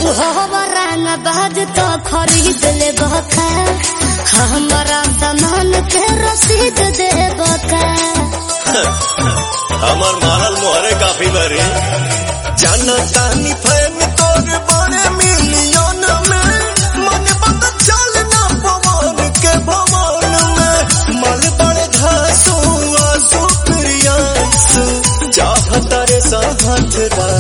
हमारा न बाज तो खरीद ले बका, हमारा सामान के रसीद दे बका। हमार मारल मोहरे काफी बरे जाना तानी फैन तोर बड़े मिलियन में मन पता चल ना पवन के भवन में मल बड़े घासू आंसू प्रियांसू चाहता रे साथ